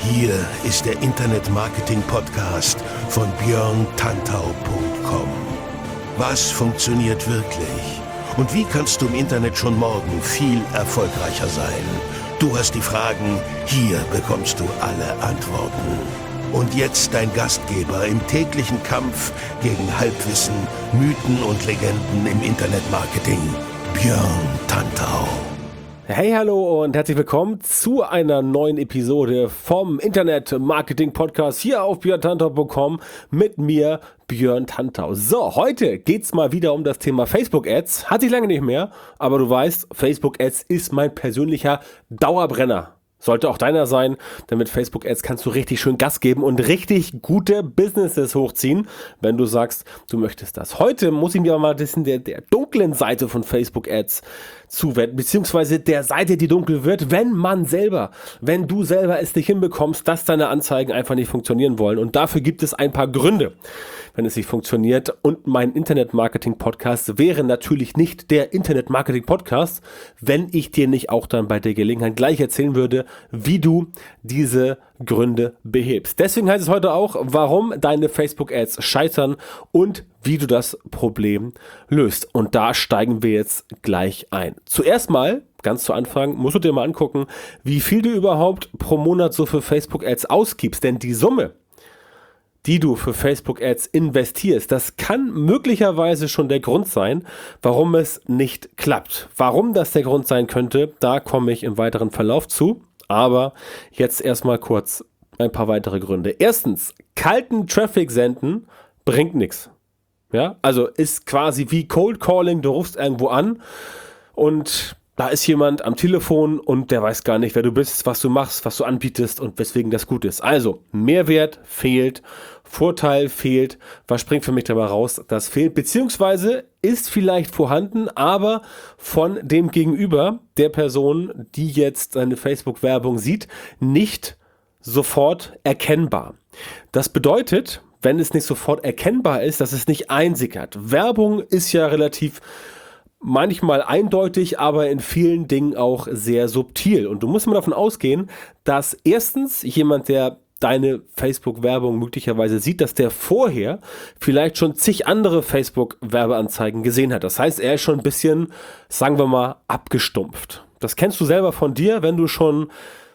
Hier ist der Internet-Marketing-Podcast von björntantau.com. Was funktioniert wirklich? Und wie kannst du im Internet schon morgen viel erfolgreicher sein? Du hast die Fragen, hier bekommst du alle Antworten. Und jetzt dein Gastgeber im täglichen Kampf gegen Halbwissen, Mythen und Legenden im Internetmarketing, Björn Tantau. Hey, hallo und herzlich willkommen zu einer neuen Episode vom Internet-Marketing-Podcast hier auf björntantau.com mit mir, Björn Tantau. So, heute geht's mal wieder um das Thema Facebook-Ads. Hatte ich lange nicht mehr, aber du weißt, Facebook-Ads ist mein persönlicher Dauerbrenner. Sollte auch deiner sein, denn mit Facebook-Ads kannst du richtig schön Gas geben und richtig gute Businesses hochziehen, wenn du sagst, du möchtest das. Heute muss ich mir aber mal ein bisschen der dunklen Seite von Facebook-Ads zuwenden, beziehungsweise der Seite, die dunkel wird, wenn du selber es nicht hinbekommst, dass deine Anzeigen einfach nicht funktionieren wollen. Und dafür gibt es ein paar Gründe, wenn es nicht funktioniert. Und mein Internet-Marketing-Podcast wäre natürlich nicht der Internet-Marketing-Podcast, wenn ich dir nicht auch dann bei der Gelegenheit gleich erzählen würde, wie du diese Gründe behebst. Deswegen heißt es heute auch, warum deine Facebook-Ads scheitern und wie du das Problem löst. Und da steigen wir jetzt gleich ein. Zuerst mal, ganz zu Anfang, musst du dir mal angucken, wie viel du überhaupt pro Monat so für Facebook-Ads ausgibst. Denn die Summe, die du für Facebook-Ads investierst, das kann möglicherweise schon der Grund sein, warum es nicht klappt. Warum das der Grund sein könnte, da komme ich im weiteren Verlauf zu. Aber jetzt erstmal kurz ein paar weitere Gründe. Erstens, kalten Traffic senden bringt nichts. Ja, also ist quasi wie Cold Calling, du rufst irgendwo an und da ist jemand am Telefon und der weiß gar nicht, wer du bist, was du machst, was du anbietest und weswegen das gut ist. Also, Mehrwert fehlt, Vorteil fehlt. Was springt für mich dabei raus? Das fehlt, beziehungsweise ist vielleicht vorhanden, aber von dem Gegenüber, der Person, die jetzt seine Facebook-Werbung sieht, nicht sofort erkennbar. Das bedeutet, wenn es nicht sofort erkennbar ist, dass es nicht einsickert. Werbung ist ja relativ manchmal eindeutig, aber in vielen Dingen auch sehr subtil. Und du musst mal davon ausgehen, dass erstens jemand, der deine Facebook-Werbung möglicherweise sieht, dass der vorher vielleicht schon zig andere Facebook-Werbeanzeigen gesehen hat. Das heißt, er ist schon ein bisschen, sagen wir mal, abgestumpft. Das kennst du selber von dir, wenn du schon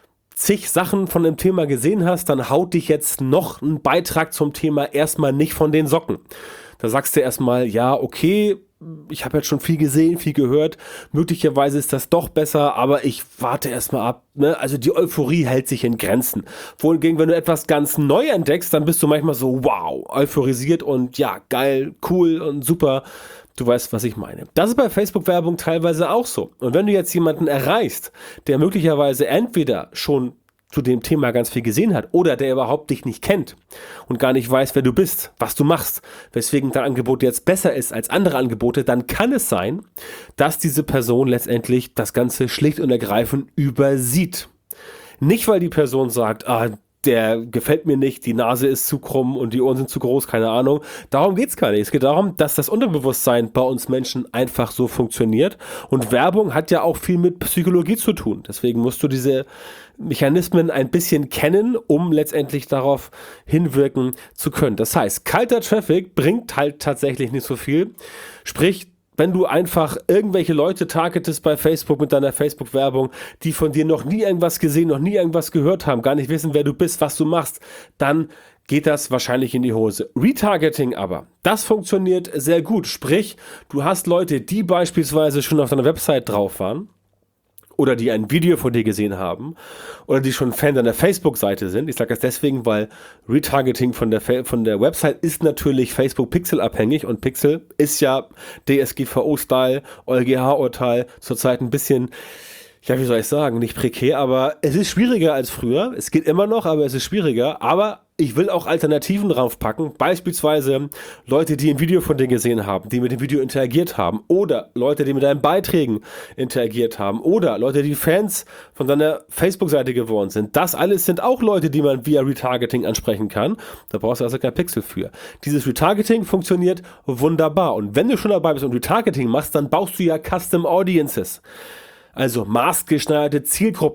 zig Sachen von dem Thema gesehen hast, dann haut dich jetzt noch ein Beitrag zum Thema erstmal nicht von den Socken. Da sagst du erstmal, ja, okay, ich habe jetzt schon viel gesehen, viel gehört, möglicherweise ist das doch besser, aber ich warte erstmal ab. Ne? Also die Euphorie hält sich in Grenzen. Wohingegen, wenn du etwas ganz neu entdeckst, dann bist du manchmal so, wow, euphorisiert und ja, geil, cool und super. Du weißt, was ich meine. Das ist bei Facebook-Werbung teilweise auch so. Und wenn du jetzt jemanden erreichst, der möglicherweise entweder schon zu dem Thema ganz viel gesehen hat oder der überhaupt dich nicht kennt und gar nicht weiß, wer du bist, was du machst, weswegen dein Angebot jetzt besser ist als andere Angebote, dann kann es sein, dass diese Person letztendlich das Ganze schlicht und ergreifend übersieht. Nicht, weil die Person sagt, der gefällt mir nicht, die Nase ist zu krumm und die Ohren sind zu groß, keine Ahnung. Darum geht's gar nicht. Es geht darum, dass das Unterbewusstsein bei uns Menschen einfach so funktioniert. Und Werbung hat ja auch viel mit Psychologie zu tun. Deswegen musst du diese Mechanismen ein bisschen kennen, um letztendlich darauf hinwirken zu können. Das heißt, kalter Traffic bringt halt tatsächlich nicht so viel. Sprich, wenn du einfach irgendwelche Leute targetest bei Facebook mit deiner Facebook-Werbung, die von dir noch nie irgendwas gesehen, noch nie irgendwas gehört haben, gar nicht wissen, wer du bist, was du machst, dann geht das wahrscheinlich in die Hose. Retargeting aber, das funktioniert sehr gut. Sprich, du hast Leute, die beispielsweise schon auf deiner Website drauf waren, oder die ein Video von dir gesehen haben oder die schon Fan deiner Facebook-Seite sind. Ich sage das deswegen, weil Retargeting von der Website ist natürlich Facebook-Pixel abhängig und Pixel ist ja DSGVO-Style, EuGH-Urteil, zurzeit ein bisschen, ja, wie soll ich sagen, nicht prekär, aber es ist schwieriger als früher. Es geht immer noch, aber es ist schwieriger. Aber ich will auch Alternativen draufpacken. Beispielsweise Leute, die ein Video von dir gesehen haben, die mit dem Video interagiert haben. Oder Leute, die mit deinen Beiträgen interagiert haben. Oder Leute, die Fans von deiner Facebook-Seite geworden sind. Das alles sind auch Leute, die man via Retargeting ansprechen kann. Da brauchst du also kein Pixel für. Dieses Retargeting funktioniert wunderbar. Und wenn du schon dabei bist und Retargeting machst, dann baust du ja Custom Audiences. Also maßgeschneiderte Zielgruppen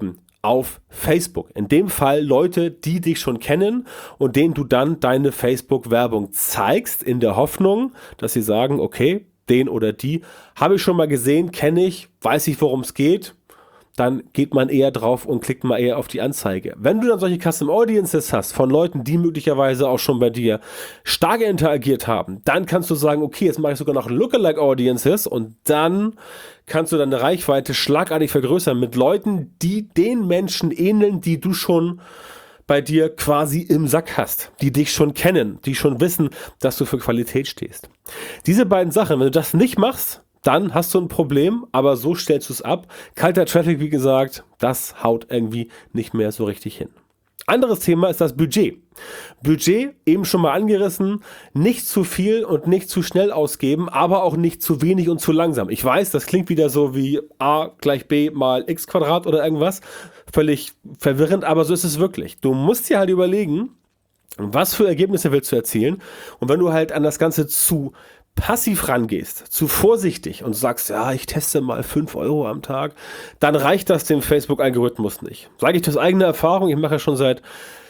auf Facebook. In dem Fall Leute, die dich schon kennen und denen du dann deine Facebook-Werbung zeigst, in der Hoffnung, dass sie sagen, okay, den oder die habe ich schon mal gesehen, kenne ich, weiß ich, worum es geht. Dann geht man eher drauf und klickt mal eher auf die Anzeige. Wenn du dann solche Custom Audiences hast von Leuten, die möglicherweise auch schon bei dir stark interagiert haben, dann kannst du sagen, okay, jetzt mache ich sogar noch Lookalike Audiences und dann kannst du deine Reichweite schlagartig vergrößern mit Leuten, die den Menschen ähneln, die du schon bei dir quasi im Sack hast, die dich schon kennen, die schon wissen, dass du für Qualität stehst. Diese beiden Sachen, wenn du das nicht machst, dann hast du ein Problem, aber so stellst du es ab. Kalter Traffic, wie gesagt, das haut irgendwie nicht mehr so richtig hin. Anderes Thema ist das Budget. Budget, eben schon mal angerissen, nicht zu viel und nicht zu schnell ausgeben, aber auch nicht zu wenig und zu langsam. Ich weiß, das klingt wieder so wie a gleich b mal x Quadrat oder irgendwas. Völlig verwirrend, aber so ist es wirklich. Du musst dir halt überlegen, was für Ergebnisse willst du erzielen. Und wenn du halt an das Ganze zu passiv rangehst, zu vorsichtig und sagst, ja, ich teste mal 5 Euro am Tag, dann reicht das dem Facebook-Algorithmus nicht. Sage ich aus eigener Erfahrung, ich mache ja schon seit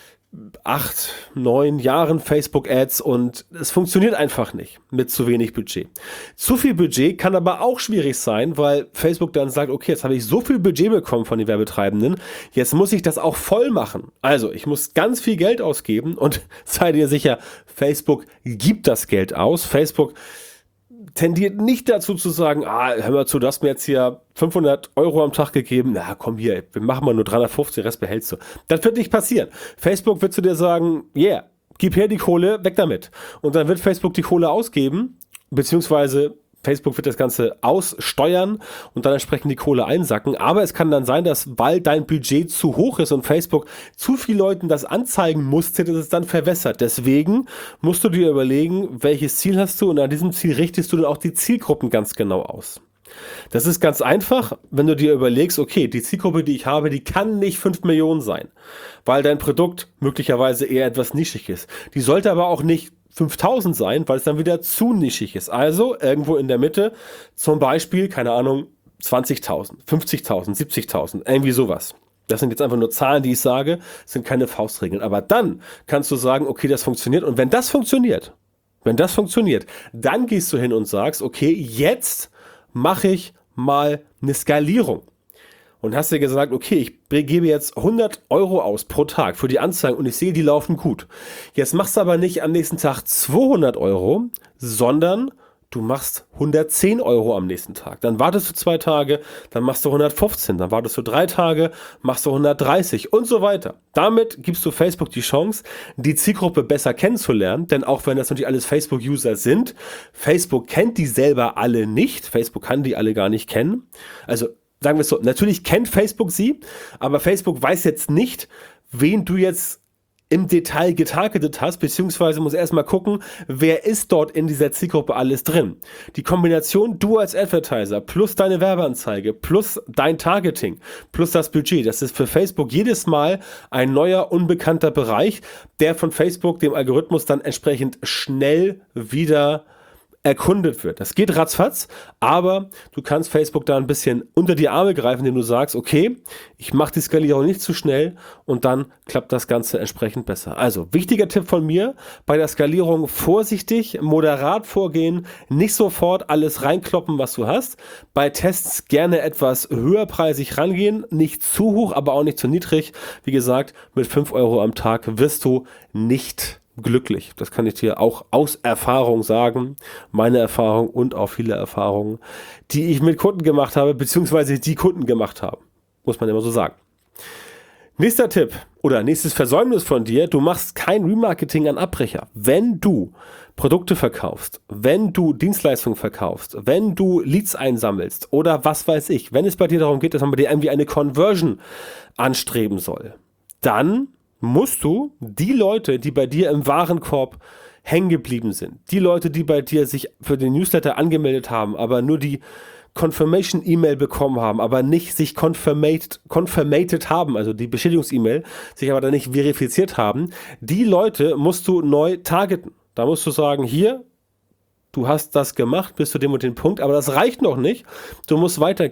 8, 9 Jahren Facebook-Ads und es funktioniert einfach nicht mit zu wenig Budget. Zu viel Budget kann aber auch schwierig sein, weil Facebook dann sagt, okay, jetzt habe ich so viel Budget bekommen von den Werbetreibenden, jetzt muss ich das auch voll machen. Also ich muss ganz viel Geld ausgeben und sei dir sicher, Facebook gibt das Geld aus. Facebook tendiert nicht dazu zu sagen, hör mal zu, du hast mir jetzt hier 500 Euro am Tag gegeben, na komm hier, wir machen mal nur 350, den Rest behältst du. Das wird nicht passieren. Facebook wird zu dir sagen, yeah, gib her die Kohle, weg damit. Und dann wird Facebook die Kohle ausgeben, beziehungsweise Facebook wird das Ganze aussteuern und dann entsprechend die Kohle einsacken. Aber es kann dann sein, dass, weil dein Budget zu hoch ist und Facebook zu vielen Leuten das anzeigen musste, dass es dann verwässert. Deswegen musst du dir überlegen, welches Ziel hast du und an diesem Ziel richtest du dann auch die Zielgruppen ganz genau aus. Das ist ganz einfach, wenn du dir überlegst, okay, die Zielgruppe, die ich habe, die kann nicht 5 Millionen sein, weil dein Produkt möglicherweise eher etwas nischig ist. Die sollte aber auch nicht 5000 sein, weil es dann wieder zu nischig ist. Also irgendwo in der Mitte, zum Beispiel, keine Ahnung, 20.000, 50.000, 70.000, irgendwie sowas. Das sind jetzt einfach nur Zahlen, die ich sage, sind keine Faustregeln. Aber dann kannst du sagen, okay, das funktioniert. Und wenn das funktioniert, dann gehst du hin und sagst, okay, jetzt mache ich mal eine Skalierung. Und hast dir gesagt, okay, ich gebe jetzt 100 Euro aus pro Tag für die Anzeigen und ich sehe, die laufen gut. Jetzt machst du aber nicht am nächsten Tag 200 Euro, sondern du machst 110 Euro am nächsten Tag. Dann wartest du 2 Tage, dann machst du 115, dann wartest du 3 Tage, machst du 130 und so weiter. Damit gibst du Facebook die Chance, die Zielgruppe besser kennenzulernen, denn auch wenn das natürlich alles Facebook-User sind, Facebook kennt die selber alle nicht, Facebook kann die alle gar nicht kennen. Also sagen wir es so, natürlich kennt Facebook sie, aber Facebook weiß jetzt nicht, wen du jetzt im Detail getargetet hast, beziehungsweise muss erstmal gucken, wer ist dort in dieser Zielgruppe alles drin. Die Kombination du als Advertiser plus deine Werbeanzeige plus dein Targeting plus das Budget, das ist für Facebook jedes Mal ein neuer, unbekannter Bereich, der von Facebook, dem Algorithmus, dann entsprechend schnell wieder erkundet wird. Das geht ratzfatz, aber du kannst Facebook da ein bisschen unter die Arme greifen, indem du sagst, okay, ich mache die Skalierung nicht zu schnell und dann klappt das Ganze entsprechend besser. Also, wichtiger Tipp von mir, bei der Skalierung vorsichtig, moderat vorgehen, nicht sofort alles reinkloppen, was du hast. Bei Tests gerne etwas höherpreisig rangehen, nicht zu hoch, aber auch nicht zu niedrig. Wie gesagt, mit 5 Euro am Tag wirst du nicht glücklich. Das kann ich dir auch aus Erfahrung sagen. Meine Erfahrung und auch viele Erfahrungen, die ich mit Kunden gemacht habe, beziehungsweise die Kunden gemacht haben. Muss man immer so sagen. Nächster Tipp oder nächstes Versäumnis von dir, du machst kein Remarketing an Abbrecher. Wenn du Produkte verkaufst, wenn du Dienstleistungen verkaufst, wenn du Leads einsammelst oder was weiß ich, wenn es bei dir darum geht, dass man bei dir irgendwie eine Conversion anstreben soll, dann musst du die Leute, die bei dir im Warenkorb hängen geblieben sind, die Leute, die bei dir sich für den Newsletter angemeldet haben, aber nur die Confirmation-E-Mail bekommen haben, aber nicht sich confirmated haben, also die Bestätigungs-E-Mail, sich aber dann nicht verifiziert haben, die Leute musst du neu targeten. Da musst du sagen, hier, du hast das gemacht bis zu dem und dem Punkt, aber das reicht noch nicht, du musst weitergehen.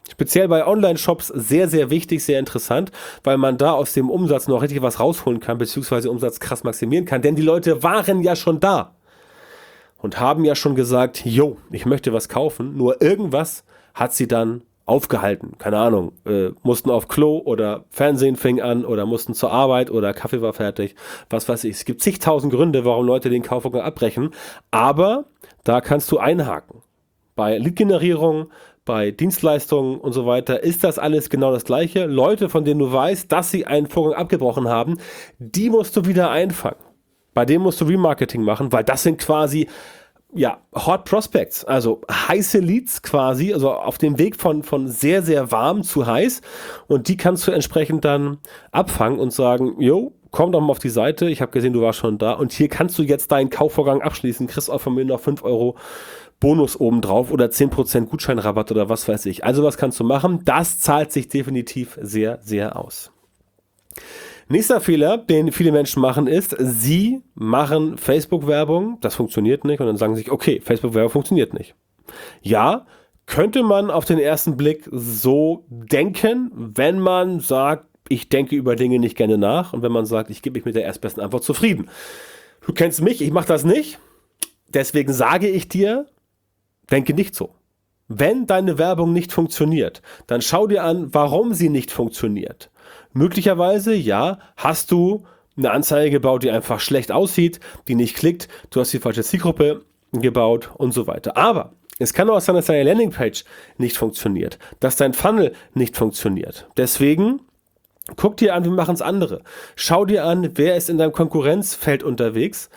Speziell bei Online-Shops sehr, sehr wichtig, sehr interessant, weil man da aus dem Umsatz noch richtig was rausholen kann, beziehungsweise Umsatz krass maximieren kann. Denn die Leute waren ja schon da und haben ja schon gesagt, yo, ich möchte was kaufen. Nur irgendwas hat sie dann aufgehalten. Keine Ahnung, mussten auf Klo oder Fernsehen fing an oder mussten zur Arbeit oder Kaffee war fertig. Was weiß ich. Es gibt zigtausend Gründe, warum Leute den Kaufvorgang abbrechen. Aber da kannst du einhaken. Bei Lead-Generierung, bei Dienstleistungen und so weiter ist das alles genau das Gleiche. Leute, von denen du weißt, dass sie einen Vorgang abgebrochen haben, die musst du wieder einfangen. Bei denen musst du Remarketing machen, weil das sind quasi Hot Prospects, also heiße Leads quasi, also auf dem Weg von sehr, sehr warm zu heiß, und die kannst du entsprechend dann abfangen und sagen, yo, komm doch mal auf die Seite, ich habe gesehen, du warst schon da und hier kannst du jetzt deinen Kaufvorgang abschließen, kriegst auch von mir noch 5 Euro Bonus obendrauf oder 10% Gutscheinrabatt oder was weiß ich. Also was kannst du machen? Das zahlt sich definitiv sehr, sehr aus. Nächster Fehler, den viele Menschen machen, ist, sie machen Facebook-Werbung, das funktioniert nicht, und dann sagen sie sich, okay, Facebook-Werbung funktioniert nicht. Ja, könnte man auf den ersten Blick so denken, wenn man sagt, ich denke über Dinge nicht gerne nach, und wenn man sagt, ich gebe mich mit der erstbesten Antwort zufrieden. Du kennst mich, ich mache das nicht, deswegen sage ich dir, denke nicht so. Wenn deine Werbung nicht funktioniert, dann schau dir an, warum sie nicht funktioniert. Möglicherweise, ja, hast du eine Anzeige gebaut, die einfach schlecht aussieht, die nicht klickt, du hast die falsche Zielgruppe gebaut und so weiter. Aber es kann auch sein, dass deine Landingpage nicht funktioniert, dass dein Funnel nicht funktioniert. Deswegen guck dir an, wie machen es andere. Schau dir an, wer ist in deinem Konkurrenzumfeld unterwegs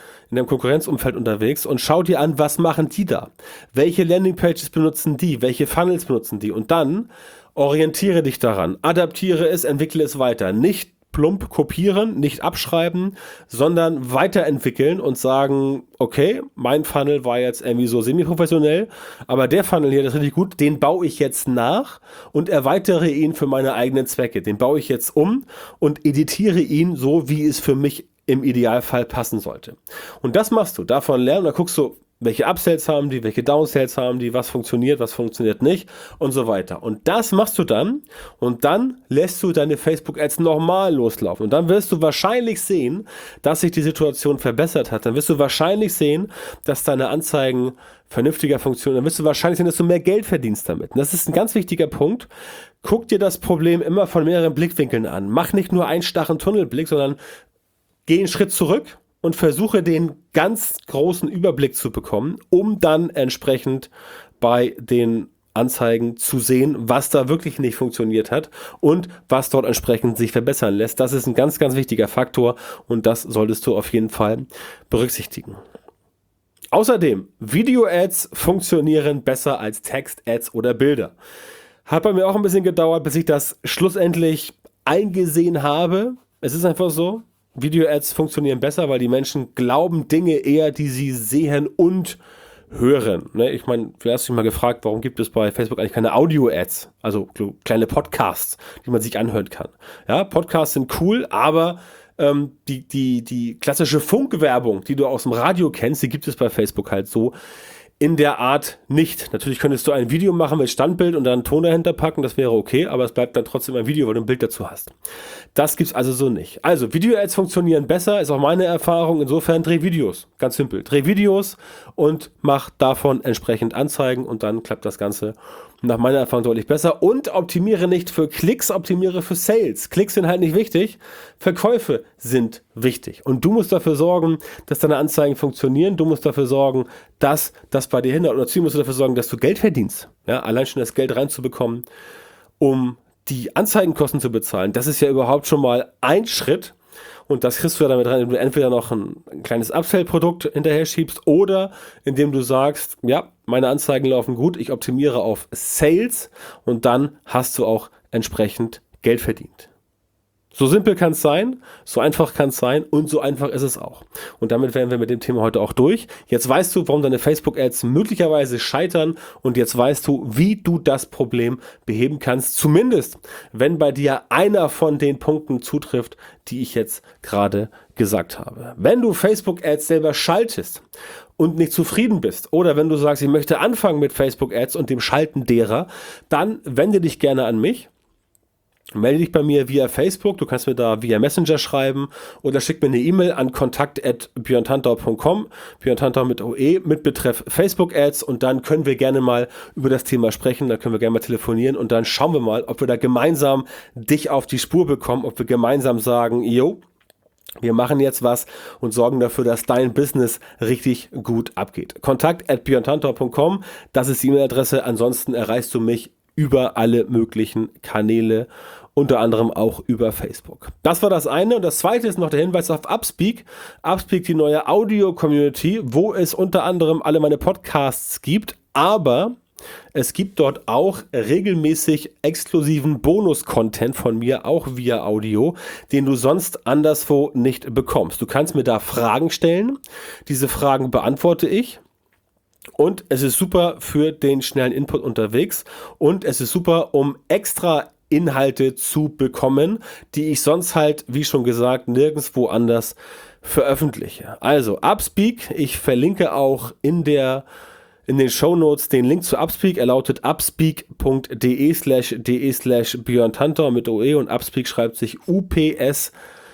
und schau dir an, was machen die da? Welche Landingpages benutzen die? Welche Funnels benutzen die? Und dann orientiere dich daran, adaptiere es, entwickle es weiter. Nicht plump kopieren, nicht abschreiben, sondern weiterentwickeln und sagen, okay, mein Funnel war jetzt irgendwie so semi-professionell, aber der Funnel hier, das ist richtig gut, den baue ich jetzt nach und erweitere ihn für meine eigenen Zwecke. Den baue ich jetzt um und editiere ihn so, wie es für mich im Idealfall passen sollte. Und das machst du, davon lernen, da guckst du, welche Upsells haben die, welche Downsells haben die, was funktioniert nicht und so weiter. Und das machst du dann und dann lässt du deine Facebook-Ads normal loslaufen. Und dann wirst du wahrscheinlich sehen, dass sich die Situation verbessert hat. Dann wirst du wahrscheinlich sehen, dass deine Anzeigen vernünftiger funktionieren. Dann wirst du wahrscheinlich sehen, dass du mehr Geld verdienst damit. Und das ist ein ganz wichtiger Punkt. Guck dir das Problem immer von mehreren Blickwinkeln an. Mach nicht nur einen starren Tunnelblick, sondern geh einen Schritt zurück und versuche den ganz großen Überblick zu bekommen, um dann entsprechend bei den Anzeigen zu sehen, was da wirklich nicht funktioniert hat und was dort entsprechend sich verbessern lässt. Das ist ein ganz, ganz wichtiger Faktor und das solltest du auf jeden Fall berücksichtigen. Außerdem, Video-Ads funktionieren besser als Text-Ads oder Bilder. Hat bei mir auch ein bisschen gedauert, bis ich das schlussendlich eingesehen habe. Es ist einfach so, Video-Ads funktionieren besser, weil die Menschen glauben Dinge eher, die sie sehen und hören. Ne? Ich meine, vielleicht hast du dich mal gefragt, warum gibt es bei Facebook eigentlich keine Audio-Ads? Also kleine Podcasts, die man sich anhören kann. Ja, Podcasts sind cool, aber die klassische Funkwerbung, die du aus dem Radio kennst, die gibt es bei Facebook halt so in der Art nicht. Natürlich könntest du ein Video machen mit Standbild und dann einen Ton dahinter packen, das wäre okay, aber es bleibt dann trotzdem ein Video, weil du ein Bild dazu hast. Das gibt's also so nicht. Also Video-Ads funktionieren besser, ist auch meine Erfahrung. Insofern dreh Videos, ganz simpel. Dreh Videos und mach davon entsprechend Anzeigen und dann klappt das Ganze nach meiner Erfahrung deutlich besser. Und optimiere nicht für Klicks, optimiere für Sales. Klicks sind halt nicht wichtig, Verkäufe sind wichtig. Und du musst dafür sorgen, dass deine Anzeigen funktionieren. Du musst dafür sorgen, dass das bei dir hindert. Und dazu musst du dafür sorgen, dass du Geld verdienst. Ja, allein schon das Geld reinzubekommen, um die Anzeigenkosten zu bezahlen. Das ist ja überhaupt schon mal ein Schritt. Und das kriegst du ja damit rein, indem du entweder noch ein kleines Upsell-Produkt hinterher schiebst oder indem du sagst, ja, meine Anzeigen laufen gut, ich optimiere auf Sales und dann hast du auch entsprechend Geld verdient. So simpel kann es sein, so einfach kann es sein und so einfach ist es auch. Und damit wären wir mit dem Thema heute auch durch. Jetzt weißt du, warum deine Facebook-Ads möglicherweise scheitern und jetzt weißt du, wie du das Problem beheben kannst. Zumindest, wenn bei dir einer von den Punkten zutrifft, die ich jetzt gerade gesagt habe. Wenn du Facebook-Ads selber schaltest und nicht zufrieden bist oder wenn du sagst, ich möchte anfangen mit Facebook-Ads und dem Schalten derer, dann wende dich gerne an mich. Melde dich bei mir via Facebook, du kannst mir da via Messenger schreiben oder schick mir eine E-Mail an kontakt@björntantau.com, Björn Tantau mit OE, mit Betreff Facebook-Ads und dann können wir gerne mal über das Thema sprechen, dann können wir gerne mal telefonieren und dann schauen wir mal, ob wir da gemeinsam dich auf die Spur bekommen, ob wir gemeinsam sagen, jo, wir machen jetzt was und sorgen dafür, dass dein Business richtig gut abgeht. kontakt@björntantau.com, das ist die E-Mail-Adresse, ansonsten erreichst du mich über alle möglichen Kanäle, unter anderem auch über Facebook. Das war das eine. Und das zweite ist noch der Hinweis auf Upspeak. Upspeak, die neue Audio-Community, wo es unter anderem alle meine Podcasts gibt, aber es gibt dort auch regelmäßig exklusiven Bonus-Content von mir, auch via Audio, den du sonst anderswo nicht bekommst. Du kannst mir da Fragen stellen. Diese Fragen beantworte ich. Und es ist super für den schnellen Input unterwegs und es ist super, um extra Inhalte zu bekommen, die ich sonst halt, wie schon gesagt, nirgendwo anders veröffentliche. Also Upspeak, ich verlinke auch in den Shownotes den Link zu Upspeak. Er lautet upspeak.de/de/Björn Tantau mit OE und Upspeak schreibt sich UPSPEAK.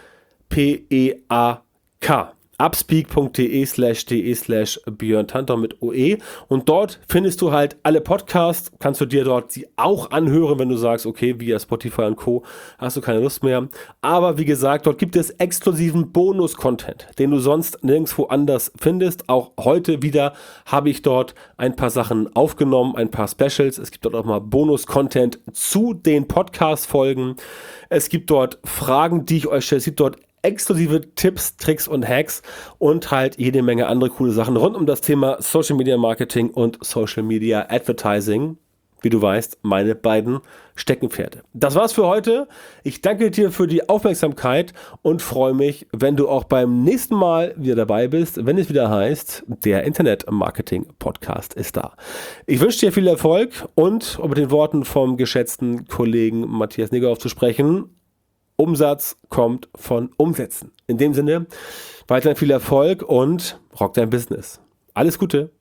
upspeak.de/de/Björn Tantau mit OE und dort findest du halt alle Podcasts, kannst du dir dort sie auch anhören, wenn du sagst, okay, via Spotify und Co. hast du keine Lust mehr, aber wie gesagt, dort gibt es exklusiven Bonus-Content, den du sonst nirgendwo anders findest. Auch heute wieder habe ich dort ein paar Sachen aufgenommen, ein paar Specials, es gibt dort auch mal Bonus-Content zu den Podcast-Folgen, es gibt dort Fragen, die ich euch stelle, es gibt dort exklusive Tipps, Tricks und Hacks und halt jede Menge andere coole Sachen rund um das Thema Social Media Marketing und Social Media Advertising. Wie du weißt, meine beiden Steckenpferde. Das war's für heute. Ich danke dir für die Aufmerksamkeit und freue mich, wenn du auch beim nächsten Mal wieder dabei bist, wenn es wieder heißt, der Internet Marketing Podcast ist da. Ich wünsche dir viel Erfolg und, um mit den Worten vom geschätzten Kollegen Matthias Niggerhoff zu sprechen, Umsatz kommt von Umsätzen. In dem Sinne, weiterhin viel Erfolg und rock dein Business. Alles Gute!